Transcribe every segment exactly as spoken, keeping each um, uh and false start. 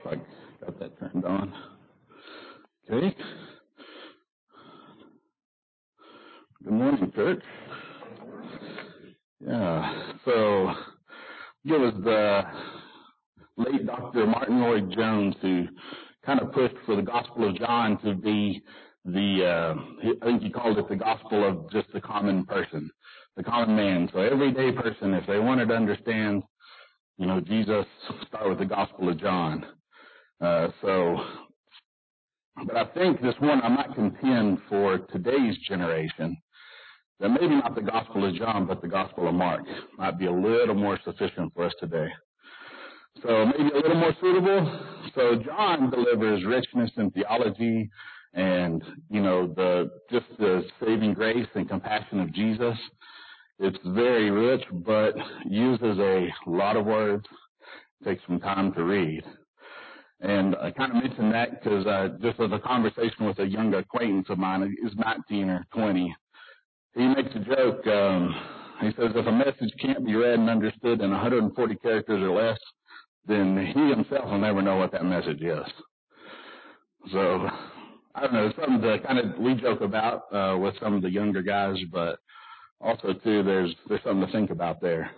I got that turned on. Okay. Good morning, church. Yeah. So it was the late Doctor Martin Lloyd Jones who kind of pushed for the Gospel of John to be the, uh, I think he called it the gospel of just the common person, the common man. So everyday person, if they wanted to understand, you know, Jesus, start with the Gospel of John. Uh, so, but I think this one I might contend for today's generation that maybe not the Gospel of John, but the Gospel of Mark might be a little more sufficient for us today. So maybe a little more suitable. So John delivers richness in theology and, you know, the just the saving grace and compassion of Jesus. It's very rich, but uses a lot of words. Takes some time to read. And I kind of mentioned that because uh, just as a conversation with a young acquaintance of mine, he's nineteen or twenty. He makes a joke. Um, he says, if a message can't be read and understood in one hundred forty characters or less, then he himself will never know what that message is. So, I don't know, it's something to kind of, we joke about uh, with some of the younger guys, but also, too, there's there's something to think about there.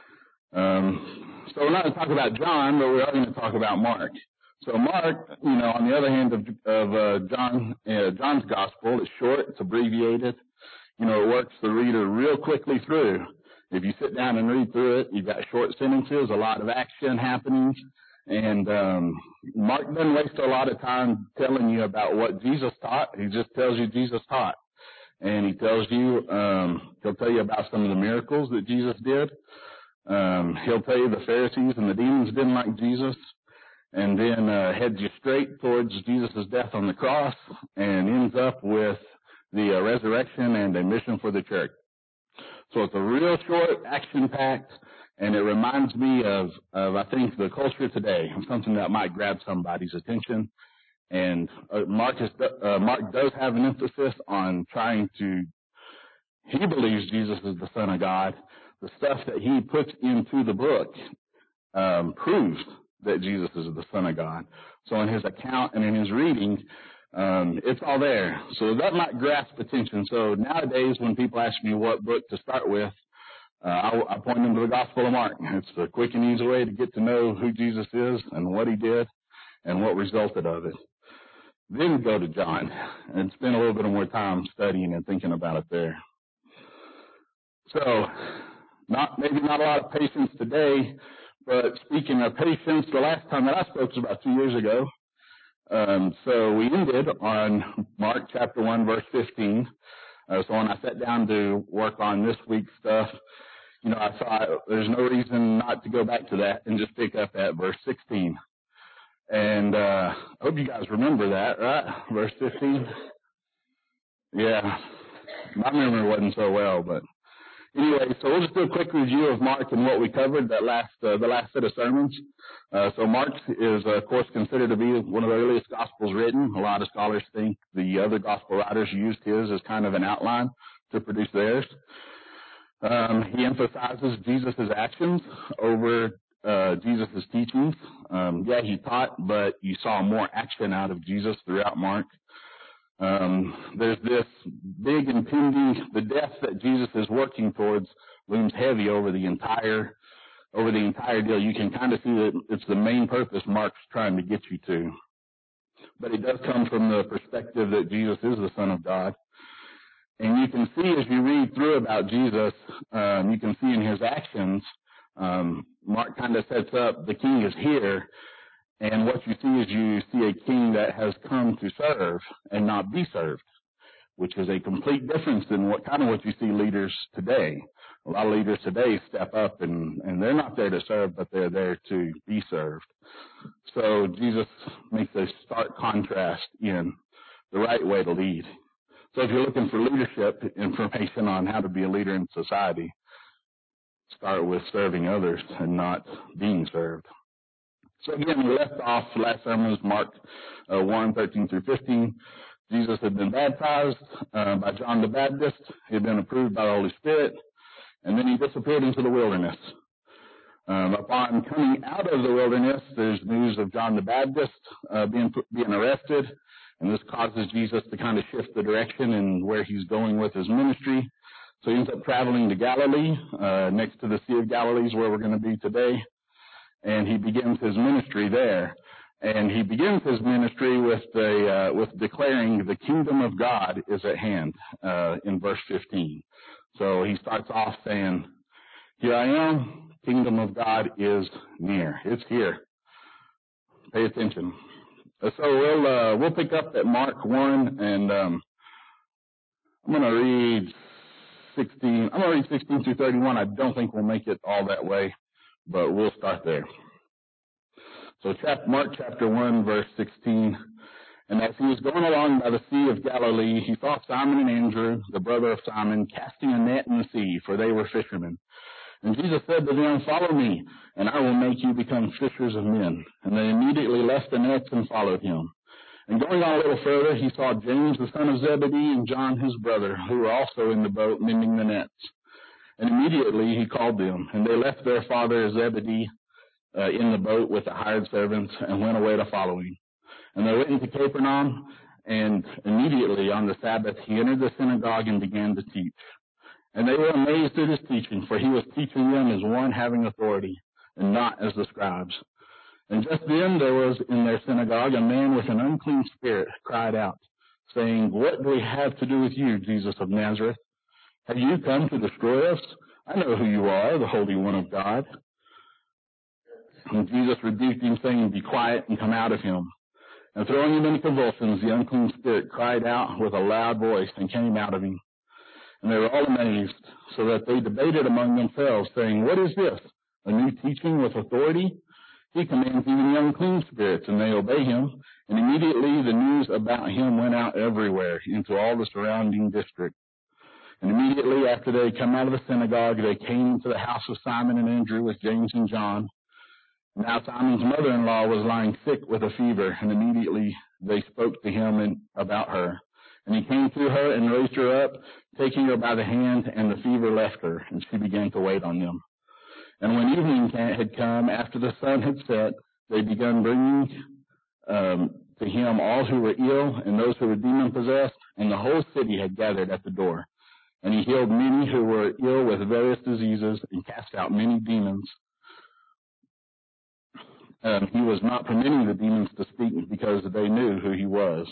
Um, so we're not going to talk about John, but we are going to talk about Mark. So Mark, you know, on the other hand of, of uh, John, uh, John's gospel, it's short, it's abbreviated. You know, it works the reader real quickly through. If you sit down and read through it, you've got short sentences, a lot of action happening, and um, Mark doesn't waste a lot of time telling you about what Jesus taught. He just tells you Jesus taught, and he tells you, um, he'll tell you about some of the miracles that Jesus did. Um, he'll tell you the Pharisees and the demons didn't like Jesus, and then uh, heads you straight towards Jesus' death on the cross, and ends up with the uh, resurrection and a mission for the church. So it's a real short, action-packed, and it reminds me of, of, I think, the culture today, something that might grab somebody's attention. And uh, Mark, is, uh, Mark does have an emphasis on trying to, he believes Jesus is the Son of God. The stuff that he puts into the book um, proves that Jesus is the Son of God. So in his account and in his reading, Um, it's all there. So that might grasp attention. So nowadays when people ask me what book to start with, uh, I, I point them to the Gospel of Mark. It's a quick and easy way to get to know who Jesus is and what he did and what resulted of it. Then go to John and spend a little bit more time studying and thinking about it there. So not maybe not a lot of patience today, but speaking of patience, the last time that I spoke was about two years ago. Um, so we ended on Mark chapter one, verse fifteen. Uh, so when I sat down to work on this week's stuff, you know, I thought there's no reason not to go back to that and just pick up at verse sixteen. And uh, I hope you guys remember that, right? Verse fifteen. Yeah, my memory wasn't so well, but anyway, so we'll just do a quick review of Mark and what we covered that last uh, the last set of sermons. Uh, so Mark is, uh, of course, considered to be one of the earliest gospels written. A lot of scholars think the other gospel writers used his as kind of an outline to produce theirs. Um, he emphasizes Jesus' actions over uh, Jesus' teachings. Um, yeah, he taught, but you saw more action out of Jesus throughout Mark. Um, there's this big impending, the death that Jesus is working towards looms heavy over the entire over the entire deal. You can kind of see that it's the main purpose Mark's trying to get you to. But it does come from the perspective that Jesus is the Son of God. And you can see as you read through about Jesus, um, you can see in his actions, um, Mark kind of sets up the king is here. And what you see is you see a king that has come to serve and not be served, which is a complete difference than what kind of what you see leaders today. A lot of leaders today step up and, and they're not there to serve, but they're there to be served. So Jesus makes a stark contrast in the right way to lead. So if you're looking for leadership information on how to be a leader in society, start with serving others and not being served. So again, we left off, last sermon was Mark uh, one, thirteen through fifteen. Jesus had been baptized uh, by John the Baptist. He had been approved by the Holy Spirit. And then he disappeared into the wilderness. Um, upon coming out of the wilderness, there's news of John the Baptist uh, being being arrested, and this causes Jesus to kind of shift the direction and where he's going with his ministry. So he ends up traveling to Galilee, uh, next to the Sea of Galilee is where we're going to be today, and he begins his ministry there. And he begins his ministry with the uh, with declaring the kingdom of God is at hand uh, in verse fifteen. So he starts off saying, "Here I am. Kingdom of God is near." It's here. Pay attention. So we'll uh, we'll pick up at Mark one, and um, I'm going to read sixteen. I'm going to read sixteen through thirty-one. I don't think we'll make it all that way, but we'll start there. So chap- Mark chapter one, verse sixteen. "And as he was going along by the Sea of Galilee, he saw Simon and Andrew, the brother of Simon, casting a net in the sea, for they were fishermen. And Jesus said to them, 'Follow me, and I will make you become fishers of men.' And they immediately left the nets and followed him. And going on a little further, he saw James the son of Zebedee and John his brother, who were also in the boat mending the nets. And immediately he called them, and they left their father Zebedee uh, in the boat with the hired servants, and went away to follow him. And they went into Capernaum, and immediately on the Sabbath he entered the synagogue and began to teach. And they were amazed at his teaching, for he was teaching them as one having authority, and not as the scribes. And just then there was in their synagogue a man with an unclean spirit cried out, saying, 'What do we have to do with you, Jesus of Nazareth? Have you come to destroy us? I know who you are, the Holy One of God.' And Jesus rebuked him, saying, 'Be quiet and come out of him.' And throwing him into convulsions, the unclean spirit cried out with a loud voice and came out of him. And they were all amazed, so that they debated among themselves, saying, 'What is this? A new teaching with authority? He commands even the unclean spirits, and they obey him.' And immediately the news about him went out everywhere, into all the surrounding district. And immediately after they had come out of the synagogue, they came to the house of Simon and Andrew with James and John. Now Simon's mother-in-law was lying sick with a fever, and immediately they spoke to him in, about her. And he came to her and raised her up, taking her by the hand, and the fever left her, and she began to wait on them. And when evening had come, after the sun had set, they began bringing um, to him all who were ill and those who were demon-possessed, and the whole city had gathered at the door. And he healed many who were ill with various diseases, and cast out many demons. Um, he was not permitting the demons to speak, because they knew who he was.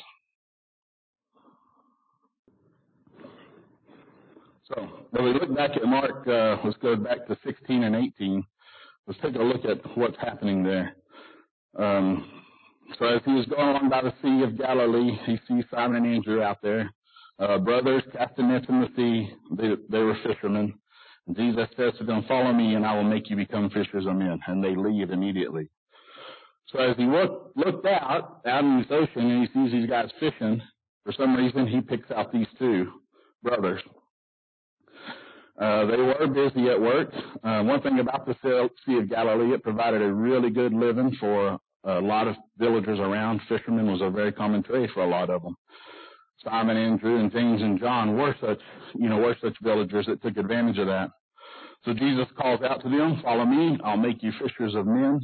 So when we look back at Mark, uh, let's go back to sixteen and eighteen. Let's take a look at what's happening there. Um, so as he was going along by the Sea of Galilee, he sees Simon and Andrew out there, uh, brothers casting nets in the sea. They, they were fishermen. And Jesus says to them, "Follow me, and I will make you become fishers of men." And they leave immediately. So as he look, looked out, out in this ocean, and he sees these guys fishing, for some reason he picks out these two brothers. Uh, they were busy at work. Uh, one thing about the Sea of Galilee, it provided a really good living for a lot of villagers around. Fishermen was a very common trade for a lot of them. Simon, Andrew, and James and John were such, you know, were such villagers that took advantage of that. So Jesus calls out to them, "Follow me, I'll make you fishers of men."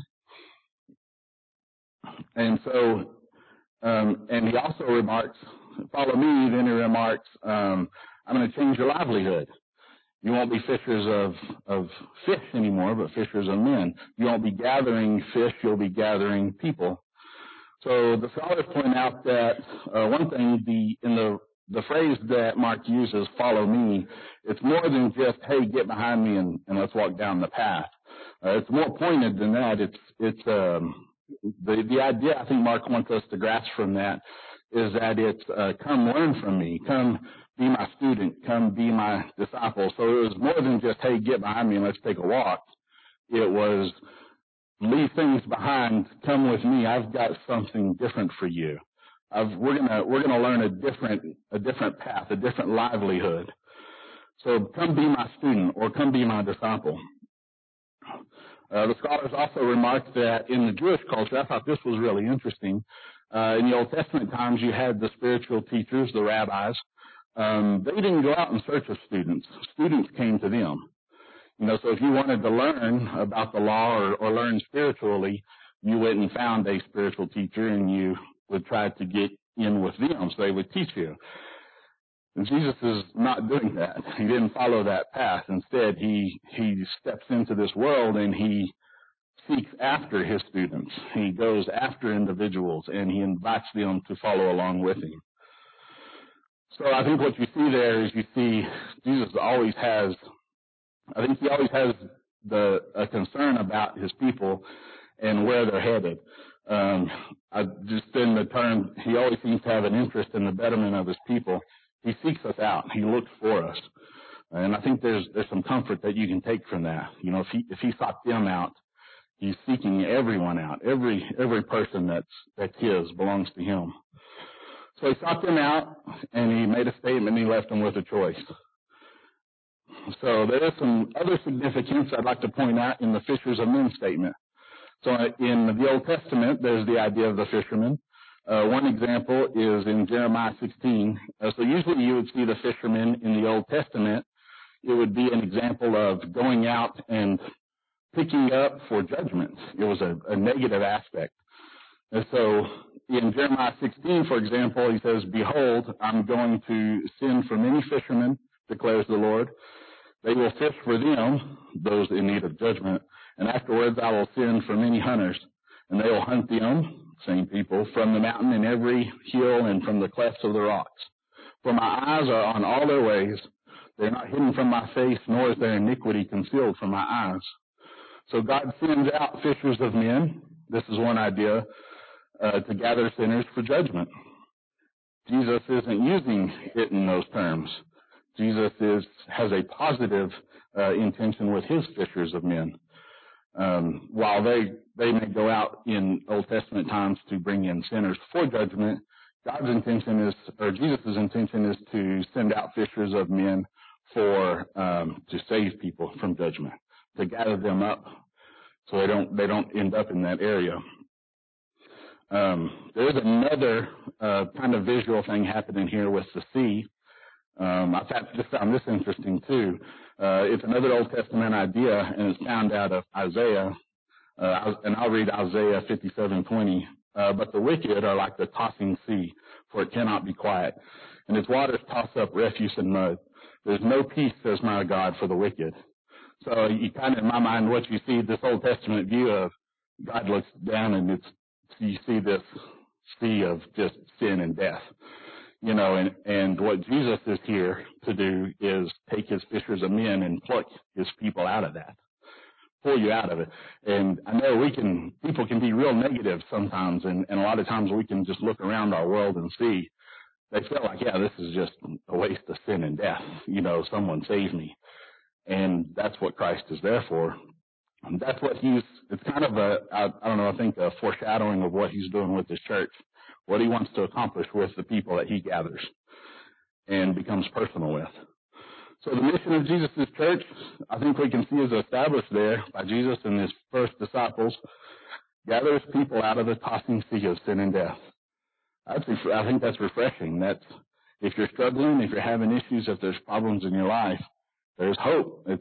And so, um, and he also remarks, "Follow me," then he remarks, um, "I'm going to change your livelihood. You won't be fishers of, of fish anymore, but fishers of men. You won't be gathering fish, you'll be gathering people." So the scholars point out that uh, one thing, the in the the phrase that Mark uses, "follow me," it's more than just, "Hey, get behind me and, and let's walk down the path." Uh, it's more pointed than that. It's it's um, the the idea I think Mark wants us to grasp from that is that it's uh, come learn from me, come be my student, come be my disciple. So it was more than just, "Hey, get behind me and let's take a walk." It was, leave things behind, come with me. I've got something different for you. I've, we're gonna we're gonna learn a different a different path, a different livelihood. So come be my student, or come be my disciple. Uh, the scholars also remarked that in the Jewish culture, I thought this was really interesting. Uh, in the Old Testament times, you had the spiritual teachers, the rabbis. Um, they didn't go out in search of students. Students came to them. You know, so if you wanted to learn about the law or, or learn spiritually, you went and found a spiritual teacher and you would try to get in with them so they would teach you. And Jesus is not doing that. He didn't follow that path. Instead, he, he steps into this world and he seeks after his students. He goes after individuals and he invites them to follow along with him. So I think what you see there is you see Jesus always has, I think he always has the a concern about his people and where they're headed. Um, I just in the term, he always seems to have an interest in the betterment of his people. He seeks us out. He looks for us. And I think there's there's some comfort that you can take from that. You know, if he if he sought them out, he's seeking everyone out. Every every person that's that's his belongs to him. So he sought them out, and he made a statement, and he left them with a choice. So there is some other significance I'd like to point out in the fishers of men statement. So in the Old Testament, there's the idea of the fisherman. Uh, one example is in Jeremiah sixteen. Uh, so usually you would see the fishermen in the Old Testament. It would be an example of going out and picking up for judgment. It was a, a negative aspect. And so in Jeremiah sixteen, for example, he says, "Behold, I'm going to send for many fishermen, declares the Lord. They will fish for them, those in need of judgment, and afterwards I will send for many hunters, and they will hunt them," same people, "from the mountain and every hill and from the clefts of the rocks. For my eyes are on all their ways. They are not hidden from my face, nor is their iniquity concealed from my eyes." So God sends out fishers of men. This is one idea, uh, to gather sinners for judgment. Jesus isn't using it in those terms. Jesus is has a positive uh, intention with his fishers of men. Um, while they they may go out in Old Testament times to bring in sinners for judgment, God's intention is, or Jesus' intention is to send out fishers of men for um, to save people from judgment, to gather them up so they don't they don't end up in that area. Um, there is another uh, kind of visual thing happening here with the sea. Um, I just found this interesting too. Uh, it's another Old Testament idea, and it's found out of Isaiah. Uh, and I'll read Isaiah fifty-seven twenty. Uh, "But the wicked are like the tossing sea, for it cannot be quiet, and its waters toss up refuse and mud. There's no peace, says my God, for the wicked." So you kind of, in my mind, what you see, this Old Testament view of God looks down, and it's you see this sea of just sin and death. You know, and, and what Jesus is here to do is take his fishers of men and pluck his people out of that, pull you out of it. And I know we can, people can be real negative sometimes, and, and a lot of times we can just look around our world and see, they feel like, yeah, this is just a waste of sin and death. You know, someone save me. And that's what Christ is there for. And that's what he's, it's kind of a, I, I don't know, I think a foreshadowing of what he's doing with his church, what he wants to accomplish with the people that he gathers and becomes personal with. So the mission of Jesus' church, I think we can see is established there by Jesus and his first disciples, gather his people out of the tossing sea of sin and death. I'd say, I think that's refreshing. That's, if you're struggling, if you're having issues, if there's problems in your life, there's hope. It's,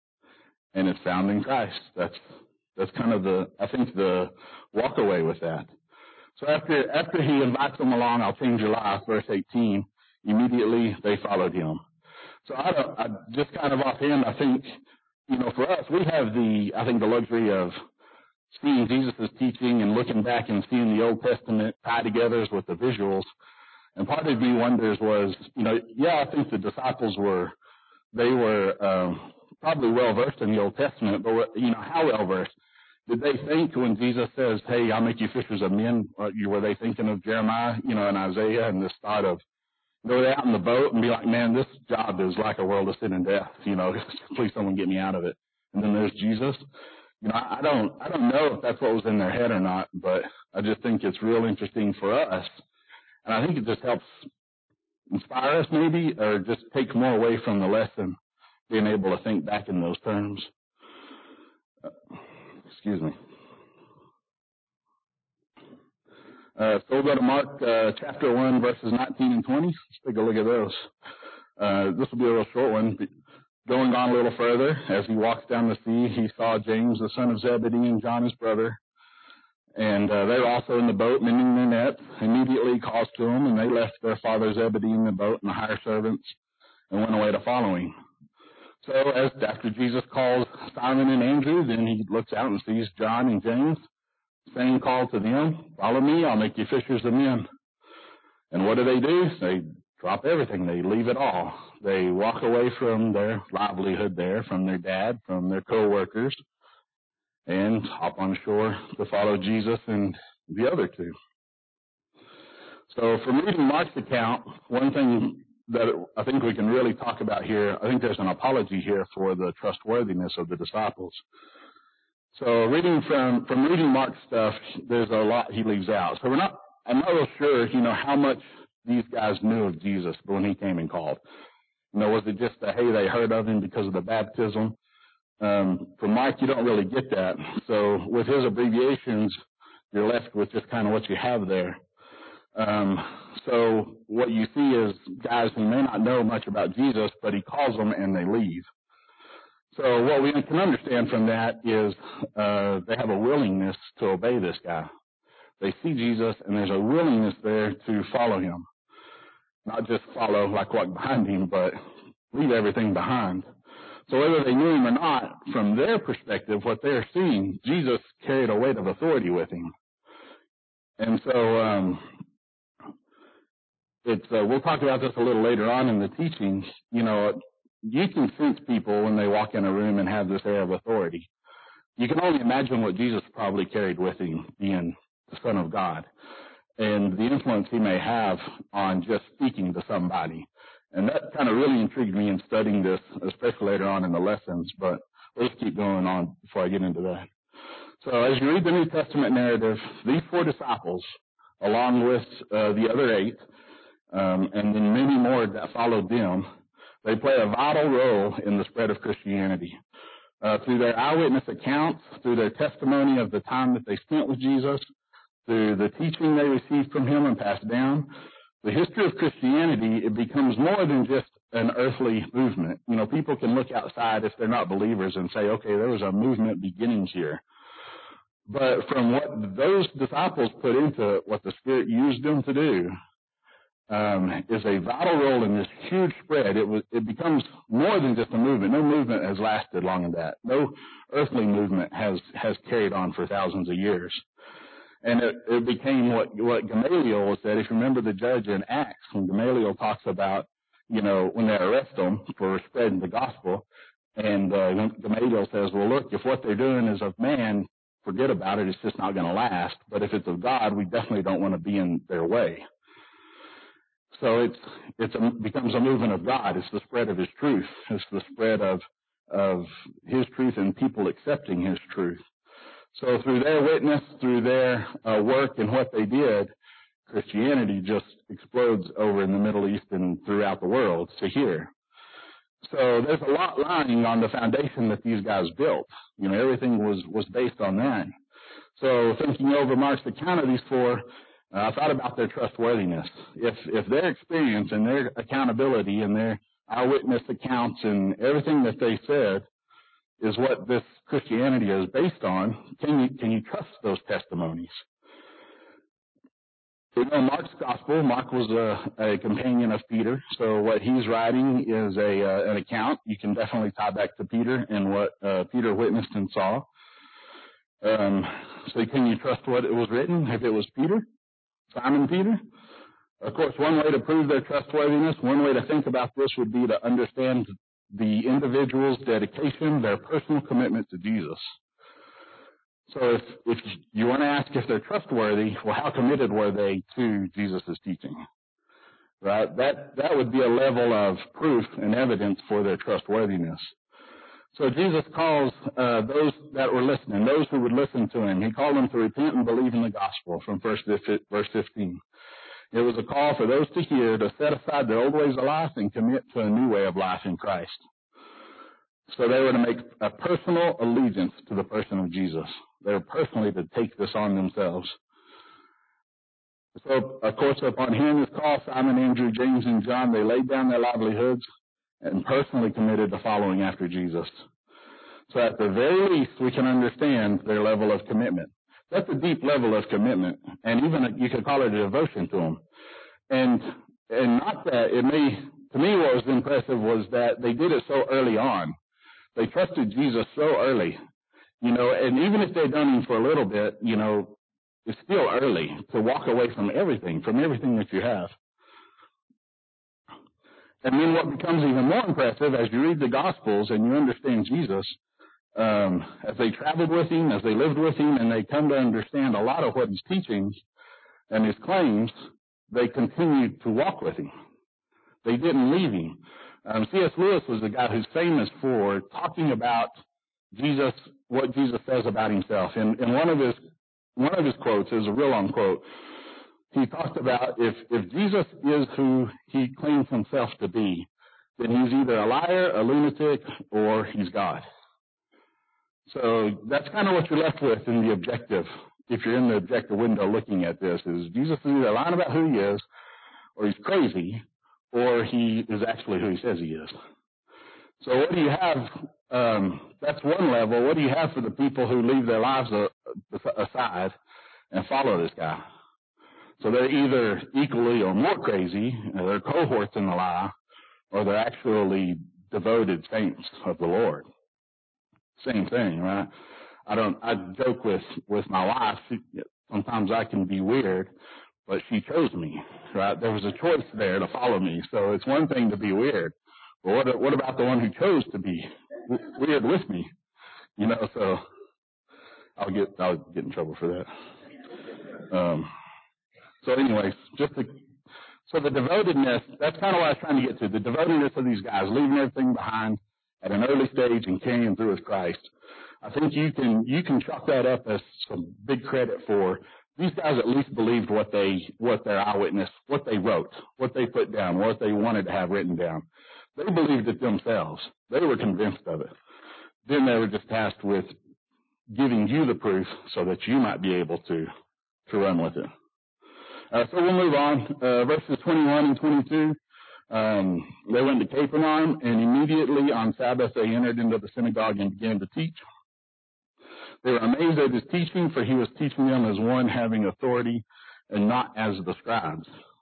and it's found in Christ. That's, that's kind of the, I think the walk away with that. So after, after he invites them along, "I'll change your life," verse eighteen, immediately they followed him. So I don't, I just kind of offhand, I think, you know, for us, we have the, I think the luxury of seeing Jesus' teaching and looking back and seeing the Old Testament tied together with the visuals. And part of me wonders was, you know, yeah, I think the disciples were, they were um, probably well-versed in the Old Testament, but, you know, how well-versed? Did they think when Jesus says, "Hey, I'll make you fishers of men," were they thinking of Jeremiah, you know, and Isaiah, and this thought of, go out in the boat and be like, "Man, this job is like a world of sin and death, you know, please someone get me out of it." And then there's Jesus. You know, I don't, I don't know if that's what was in their head or not, but I just think it's real interesting for us. And I think it just helps inspire us maybe, or just take more away from the lesson, being able to think back in those terms. Uh, excuse me. Uh, so we'll go to Mark uh, chapter one, verses nineteen and twenty. Let's take a look at those. Uh, this will be a real short one. going on a little further, as he walks down the sea, he saw James, the son of Zebedee, and John, his brother. And uh, they were also in the boat mending their nets. Immediately he calls to them, and they left their father Zebedee in the boat and the hired servants and went away to follow him. So as after Jesus calls Simon and Andrew, then he looks out and sees John and James, saying call to them, follow me, I'll make you fishers of men. And what do they do? They drop everything. They leave it all. They walk away from their livelihood there, from their dad, from their co-workers, and hop on shore to follow Jesus and the other two. So from reading Mark's account, one thing that I think we can really talk about here, I think there's an apology here for the trustworthiness of the disciples. So reading from, from reading Mark's stuff, there's a lot he leaves out. So we're not, I'm not real sure, you know, how much these guys knew of Jesus when he came and called. You know, was it just a, hey, they heard of him because of the baptism? Um, from Mark, you don't really get that. So with his abbreviations, you're left with just kind of what you have there. Um, so what you see is guys who may not know much about Jesus, but he calls them and they leave. So what we can understand from that is uh, they have a willingness to obey this guy. They see Jesus, and there's a willingness there to follow him. Not just follow, like walk behind him, but leave everything behind. So whether they knew him or not, from their perspective, what they're seeing, Jesus carried a weight of authority with him. And so um, it's uh, we'll talk about this a little later on in the teachings. You know, you can sense people when they walk in a room and have this air of authority. You can only imagine what Jesus probably carried with him, being the Son of God, and the influence he may have on just speaking to somebody. And that kind of really intrigued me in studying this, especially later on in the lessons, but let's keep going on before I get into that. So as you read the New Testament narrative, these four disciples, along with uh, the other eight, um, and then many more that followed them, they play a vital role in the spread of Christianity. Uh, through their eyewitness accounts, through their testimony of the time that they spent with Jesus, through the teaching they received from him and passed down, the history of Christianity, it becomes more than just an earthly movement. You know, people can look outside if they're not believers and say, okay, there was a movement beginnings here. But from what those disciples put into it, what the Spirit used them to do, um, is a vital role in this huge spread. It was, it becomes more than just a movement. No movement has lasted long as that. No earthly movement has, has carried on for thousands of years. And it, it became what, what Gamaliel said. If you remember the judge in Acts, when Gamaliel talks about, you know, when they arrest them for spreading the gospel, and uh, Gamaliel says, well, look, if what they're doing is of man, forget about it. It's just not going to last. But if it's of God, we definitely don't want to be in their way. So it's it's a, becomes a movement of God. It's the spread of his truth. It's the spread of of his truth and people accepting his truth. So through their witness, through their uh, work and what they did, Christianity just explodes over in the Middle East and throughout the world to here. So there's a lot lying on the foundation that these guys built. You know, everything was, was based on that. So thinking over Mark's account of these four, uh, I thought about their trustworthiness. If, if their experience and their accountability and their eyewitness accounts and everything that they said is what this Christianity is based on, can you, can you trust those testimonies? You know, Mark's gospel, Mark was a, a companion of Peter, so what he's writing is a uh, an account. You can definitely tie back to Peter and what uh, Peter witnessed and saw. Um, so can you trust what it was written if it was Peter, Simon Peter? Of course, one way to prove their trustworthiness, one way to think about this would be to understand the individual's dedication, their personal commitment to Jesus. So if, if you want to ask if they're trustworthy, well, how committed were they to Jesus' teaching? Right? That, that would be a level of proof and evidence for their trustworthiness. So Jesus calls uh, those that were listening, those who would listen to him, he called them to repent and believe in the gospel from verse fifteen. It was a call for those to hear, to set aside their old ways of life and commit to a new way of life in Christ. So they were to make a personal allegiance to the person of Jesus. They were personally to take this on themselves. So, of course, upon hearing this call, Simon, Andrew, James, and John, they laid down their livelihoods and personally committed to following after Jesus. So at the very least, we can understand their level of commitment. That's a deep level of commitment, and even a, you could call it a devotion to him. And and not that it may, to me, what was impressive was that they did it so early on. They trusted Jesus so early, you know, and even if they'd done him for a little bit, you know, it's still early to walk away from everything, from everything that you have. And then what becomes even more impressive as you read the Gospels and you understand Jesus, um, as they traveled with him, as they lived with him, and they come to understand a lot of what he's teaching and his claims, they continued to walk with him. They didn't leave him. Um, C S Lewis was a guy who's famous for talking about Jesus, what Jesus says about himself. And, and one of his one of his quotes is a real long quote. He talked about if, if Jesus is who he claims himself to be, then he's either a liar, a lunatic, or he's God. So that's kind of what you're left with in the objective. If you're in the objective window looking at this, is Jesus is either lying about who he is, or he's crazy, or he is actually who he says he is. So what do you have? Um, that's one level. What do you have for the people who leave their lives a, a, aside and follow this guy? So they're either equally or more crazy, or they're cohorts in the lie, or they're actually devoted saints of the Lord. Same thing, right? I don't. I joke with with my wife. Sometimes I can be weird, but she chose me, right? There was a choice there to follow me. So it's one thing to be weird, but what what about the one who chose to be w- weird with me? You know, so I'll get I'll get in trouble for that. Um. So, anyways, just to, so the devotedness. That's kind of what I was trying to get to. The devotedness of these guys, leaving everything behind at an early stage and carrying through with Christ. I think you can you can chalk that up as some big credit for these guys. At least believed what they what their eyewitness, what they wrote, what they put down, what they wanted to have written down. They believed it themselves. They were convinced of it. Then they were just tasked with giving you the proof so that you might be able to to run with it. Uh, so we'll move on. Uh, verses twenty-one and twenty-two. Um, they went to Capernaum, and immediately on Sabbath they entered into the synagogue and began to teach. They were amazed at his teaching, for he was teaching them as one having authority and not as the scribes.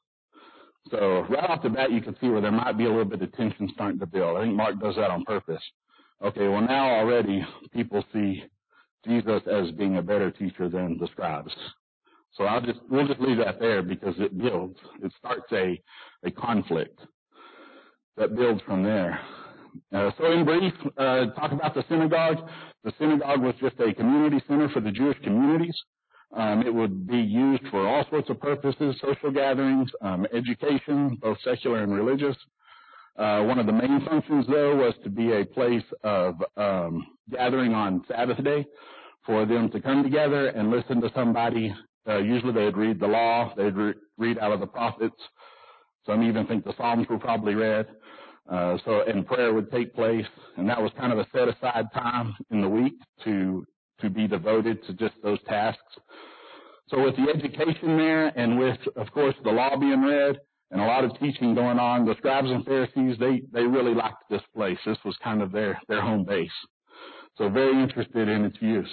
So right off the bat, you can see where there might be a little bit of tension starting to build. I think Mark does that on purpose. Okay, well now already people see Jesus as being a better teacher than the scribes. So I'll just we'll just leave that there because it builds. It starts a a conflict that builds from there. Uh, so in brief, uh, talk about the synagogue. The synagogue was just a community center for the Jewish communities. Um, it would be used for all sorts of purposes, social gatherings, um, education, both secular and religious. Uh, one of the main functions, though, was to be a place of um, gathering on Sabbath day for them to come together and listen to somebody. Uh, usually they'd read the law, they'd re- read out of the prophets. Some even think the Psalms were probably read. Uh, so, and prayer would take place, and that was kind of a set-aside time in the week to to be devoted to just those tasks. So with the education there, and with, of course, the law being read, and a lot of teaching going on, the scribes and Pharisees, they, they really liked this place. This was kind of their, their home base. So very interested in its use.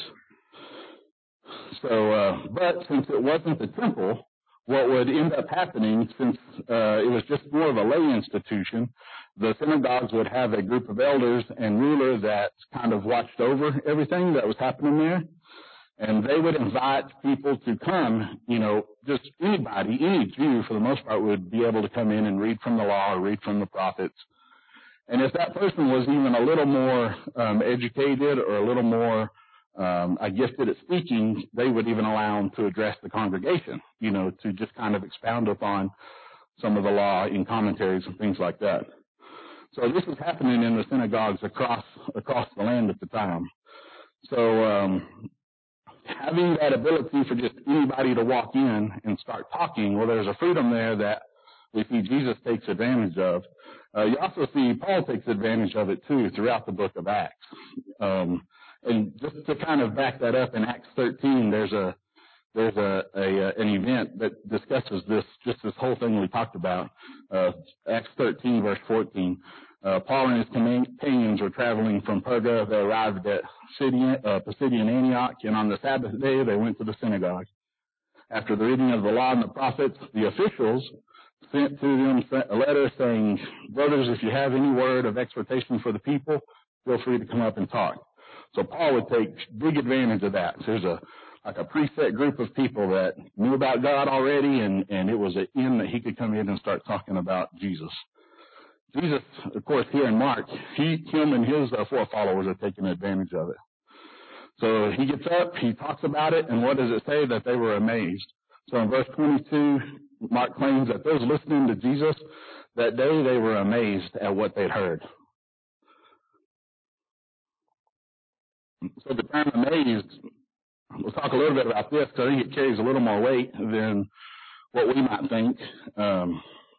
So, uh, but since it wasn't the temple, what would end up happening, since uh, it was just more of a lay institution, the synagogues would have a group of elders and rulers that kind of watched over everything that was happening there. And they would invite people to come, you know, just anybody, any Jew for the most part would be able to come in and read from the law or read from the prophets. And if that person was even a little more um, educated or a little more um, uh, gifted at speaking, they would even allow them to address the congregation, you know, to just kind of expound upon some of the law in commentaries and things like that. So this was happening in the synagogues across across the land at the time. So um, having that ability for just anybody to walk in and start talking, well, there's a freedom there that we see Jesus takes advantage of. Uh, you also see Paul takes advantage of it, too, throughout the book of Acts. Um, and just to kind of back that up, in Acts thirteen, there's a there's a, a an event that discusses this, just this whole thing we talked about. Uh, Acts thirteen, verse fourteen. Uh, Paul and his companions were traveling from Perga. They arrived at Pisidian, uh, Pisidian Antioch, and on the Sabbath day, they went to the synagogue. After the reading of the law and the prophets, the officials sent to them a letter saying, brothers, if you have any word of exhortation for the people, feel free to come up and talk. So Paul would take big advantage of that. So there's a like a preset group of people that knew about God already, and, and it was an in that he could come in and start talking about Jesus. Jesus, of course, here in Mark, he, him and his uh, four followers are taking advantage of it. So he gets up, he talks about it, and what does it say? That they were amazed. So in verse twenty-two, Mark claims that those listening to Jesus that day, they were amazed at what they'd heard. So the term amazed, we'll talk a little bit about this because I think it carries a little more weight than what we might think. Um,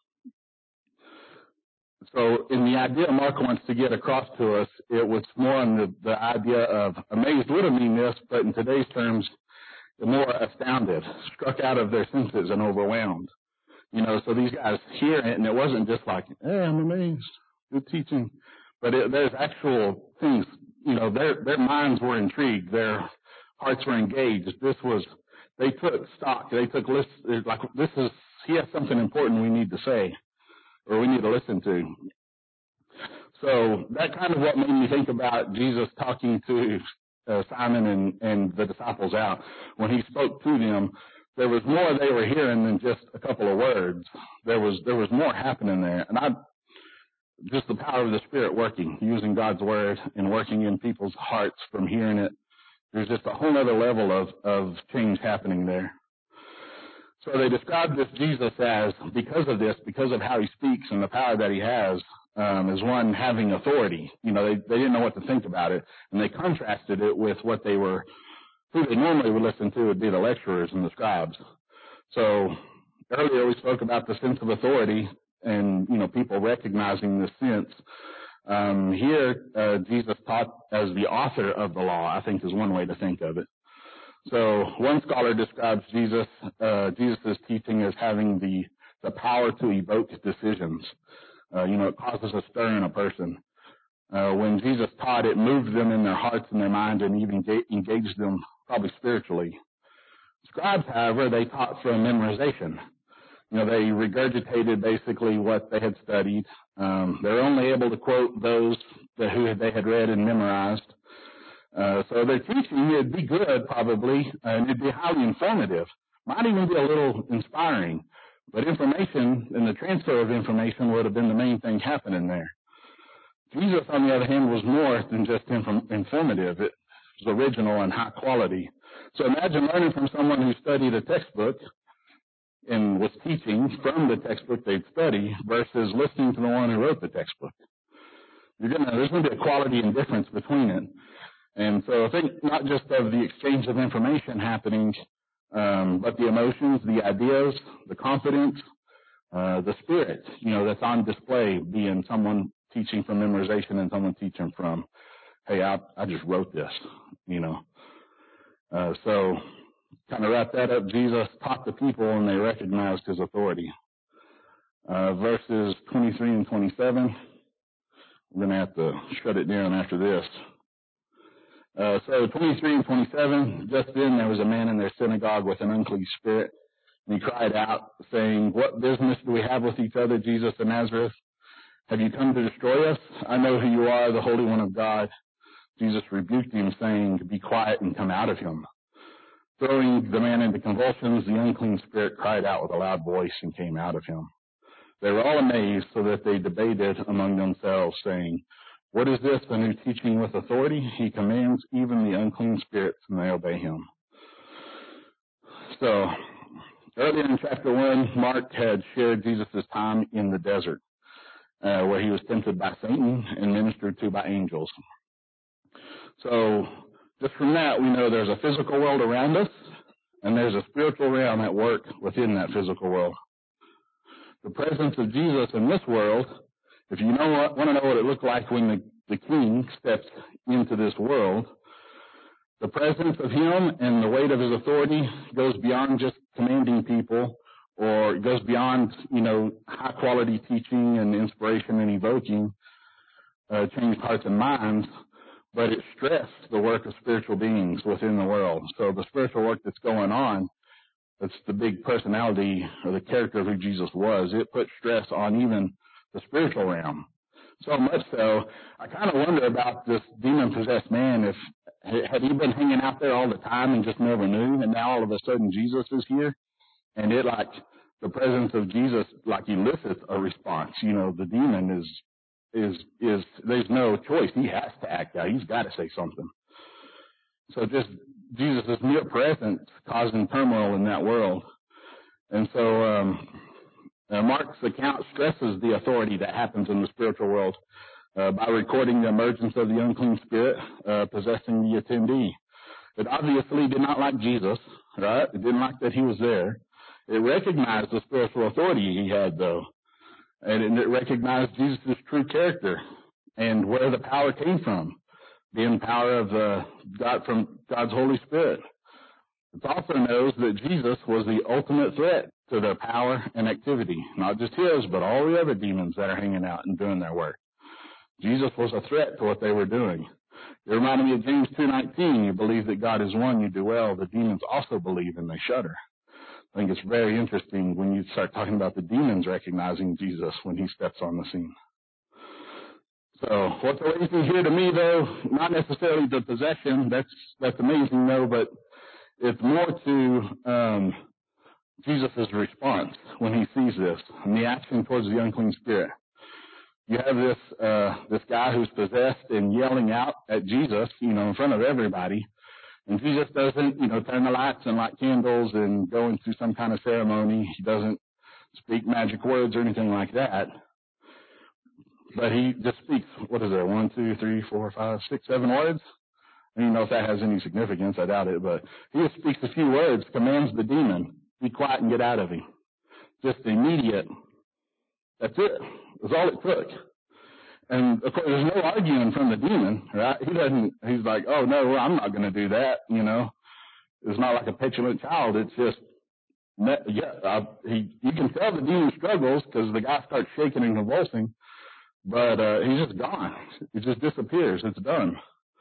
so in the idea Mark wants to get across to us, it was more on the, the idea of amazed would have mean this, but in today's terms, more astounded, struck out of their senses and overwhelmed. You know, so these guys hear it, and it wasn't just like, hey, I'm amazed, good teaching. But it, there's actual things, you know, their their minds were intrigued, their hearts were engaged. This was, they took stock, they took list, like, this is, he has something important we need to say, or we need to listen to. So that kind of what made me think about Jesus talking to uh, Simon and, and the disciples out. When he spoke to them, there was more they were hearing than just a couple of words. There was there was more happening there. And I, just the power of the Spirit working, using God's word and working in people's hearts from hearing it. There's just a whole other level of, of change happening there. So they described this Jesus as, because of this, because of how he speaks and the power that he has, um, as one having authority. You know, they, they didn't know what to think about it. And they contrasted it with what they were, who they normally would listen to would be the lecturers and the scribes. So earlier we spoke about the sense of authority and, you know, people recognizing this sense. Um, here, uh, Jesus taught as the author of the law, I think is one way to think of it. So one scholar describes Jesus, uh, Jesus' teaching as having the, the power to evoke decisions. Uh, you know, it causes a stir in a person. Uh, when Jesus taught, it moved them in their hearts and their minds and even ga- engaged them probably spiritually. Scribes, however, they taught from memorization. You know, they regurgitated basically what they had studied. Um, they're only able to quote those that who they had read and memorized. Uh, so their teaching, it'd be good probably, and it'd be highly informative. Might even be a little inspiring. But information and the transfer of information would have been the main thing happening there. Jesus, on the other hand, was more than just inform- informative. It was original and high quality. So imagine learning from someone who studied a textbook and was teaching from the textbook they'd study versus listening to the one who wrote the textbook. You're gonna, there's going to be a quality and difference between it. And so I think not just of the exchange of information happening, um, but the emotions, the ideas, the confidence, uh, the spirit, you know, that's on display, being someone teaching from memorization and someone teaching from, hey, I, I just wrote this, you know. Uh, so kind of wrap that up. Jesus taught the people and they recognized his authority. Uh, verses twenty-three and twenty-seven. We're going to have to shut it down after this. Uh, so twenty-three and twenty-seven, just then there was a man in their synagogue with an unclean spirit, and he cried out, saying, what business do we have with each other, Jesus of Nazareth? Have you come to destroy us? I know who you are, the Holy One of God. Jesus rebuked him, saying, be quiet and come out of him. Throwing the man into convulsions, the unclean spirit cried out with a loud voice and came out of him. They were all amazed, so that they debated among themselves, saying, what is this, a new teaching with authority? He commands even the unclean spirits, and they obey him. So, earlier in chapter one, Mark had shared Jesus' time in the desert, uh, where he was tempted by Satan and ministered to by angels. So, just from that, we know there's a physical world around us, and there's a spiritual realm at work within that physical world. The presence of Jesus in this world, if you know what, want to know what it looked like when the, the king stepped into this world, the presence of him and the weight of his authority goes beyond just commanding people, or it goes beyond, you know, high quality teaching and inspiration and evoking. uh, changed hearts and minds, but it stressed the work of spiritual beings within the world. So the spiritual work that's going on, that's the big personality or the character of who Jesus was. It put stress on even the spiritual realm. So much so, I kind of wonder about this demon-possessed man. If had he been hanging out there all the time and just never knew, and now all of a sudden Jesus is here, and it like the presence of Jesus like elicits a response. You know, the demon is is is there's no choice. He has to act out. He's got to say something. So just Jesus' mere presence causing turmoil in that world. And so um, uh, Mark's account stresses the authority that happens in the spiritual world uh, by recording the emergence of the unclean spirit uh, possessing the attendee. It obviously did not like Jesus, right? It didn't like that he was there. It recognized the spiritual authority he had, though. And it recognized Jesus' true character and where the power came from, being power of uh, God from God's Holy Spirit. It also knows that Jesus was the ultimate threat to their power and activity, not just his, but all the other demons that are hanging out and doing their work. Jesus was a threat to what they were doing. It reminded me of James two nineteen. You believe that God is one, you do well. The demons also believe and they shudder. I think it's very interesting when you start talking about the demons recognizing Jesus when he steps on the scene. So what's amazing here to me, though, not necessarily the possession, that's that's amazing, though, but it's more to um, Jesus' response when he sees this and the action towards the unclean spirit. You have this uh, this guy who's possessed and yelling out at Jesus, you know, in front of everybody. And Jesus doesn't, you know, turn the lights and light candles and go into some kind of ceremony. He doesn't speak magic words or anything like that. But he just speaks, what is there, one, two, three, four, five, six, seven words? I don't know if that has any significance. I doubt it. But he just speaks a few words, commands the demon, be quiet and get out of him. Just immediate. That's it. That's all it took. And, of course, there's no arguing from the demon, right? He doesn't, he's like, oh, no, well, I'm not going to do that, you know. It's not like a petulant child. It's just, yeah, I, he, you can tell the demon struggles because the guy starts shaking and convulsing, but uh, he's just gone. It just disappears. It's done.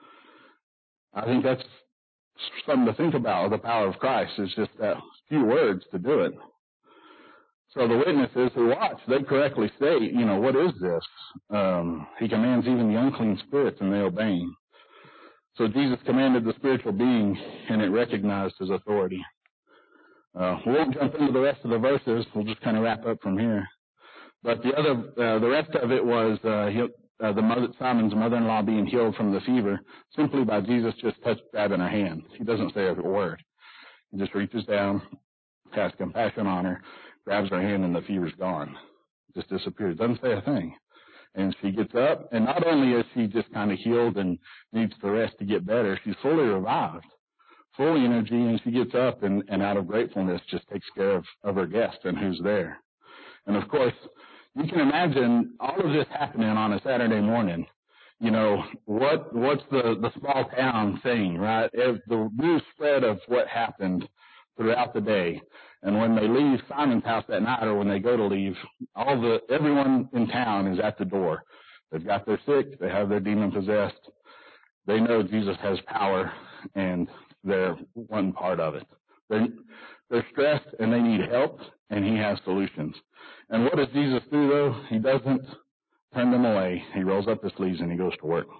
I think that's something to think about, the power of Christ. It's just that few words to do it. So the witnesses who watch, they correctly state, you know, what is this? Um, he commands even the unclean spirits, and they obey him. So Jesus commanded the spiritual being, and it recognized his authority. Uh, we won't jump into the rest of the verses. We'll just kind of wrap up from here. But the other, uh, the rest of it was uh, he, uh, the mother, Simon's mother-in-law being healed from the fever simply by Jesus just touch grabbing her hand. He doesn't say a word. He just reaches down, has compassion on her, grabs her hand, and the fever's gone. Just disappears. Doesn't say a thing. And she gets up, and not only is she just kind of healed and needs the rest to get better, she's fully revived, full energy, and she gets up and, and out of gratefulness just takes care of, of her guest and who's there. And, of course, you can imagine all of this happening on a Saturday morning. You know, what what's the, the small town saying, right? If the news spread of what happened throughout the day. And when they leave Simon's house that night, or when they go to leave, all the everyone in town is at the door. They've got their sick. They have their demon possessed. They know Jesus has power, and they're one part of it. They're, they're stressed, and they need help, and he has solutions. And what does Jesus do, though? He doesn't turn them away. He rolls up his sleeves, and he goes to work.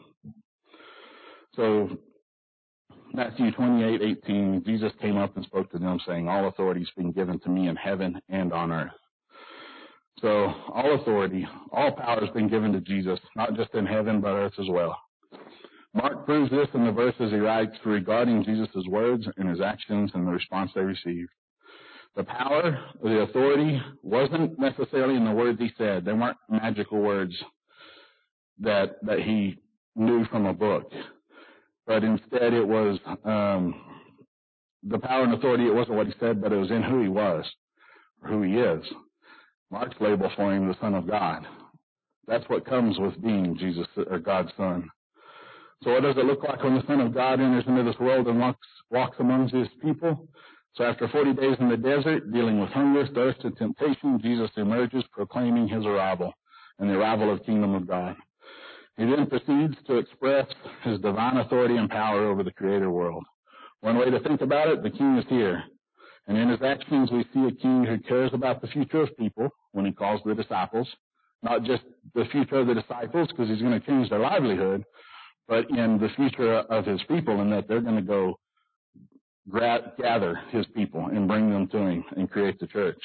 So Matthew twenty-eight eighteen, Jesus came up and spoke to them, saying, all authority has been given to me in heaven and on earth. So all authority, all power has been given to Jesus, not just in heaven, but earth as well. Mark proves this in the verses he writes regarding Jesus' words and his actions and the response they received. The power, the authority, wasn't necessarily in the words he said. They weren't magical words that that he knew from a book. But instead it was um, the power and authority. It wasn't what he said, but it was in who he was, or who he is. Mark's label for him, the Son of God. That's what comes with being Jesus or God's Son. So what does it look like when the Son of God enters into this world and walks, walks among his people? So after forty days in the desert, dealing with hunger, thirst, and temptation, Jesus emerges proclaiming his arrival and the arrival of the kingdom of God. He then proceeds to express his divine authority and power over the created world. One way to think about it, the king is here. And in his actions, we see a king who cares about the future of people when he calls the disciples, not just the future of the disciples because he's going to change their livelihood, but in the future of his people, and that they're going to go gra- gather his people and bring them to him and create the church.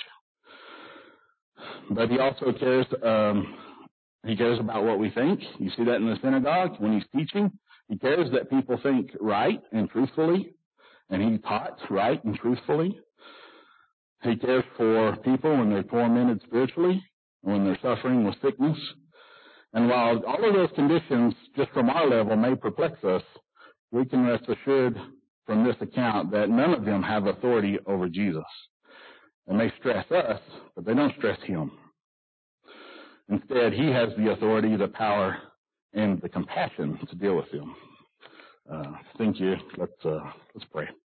But he also cares, um, he cares about what we think. You see that in the synagogue when he's teaching. He cares that people think right and truthfully, and he taught right and truthfully. He cares for people when they're tormented spiritually, when they're suffering with sickness. And while all of those conditions, just from our level, may perplex us, we can rest assured from this account that none of them have authority over Jesus. They may stress us, but they don't stress him. Instead, he has the authority, the power, and the compassion to deal with them. Uh, thank you. Let's, uh, let's pray.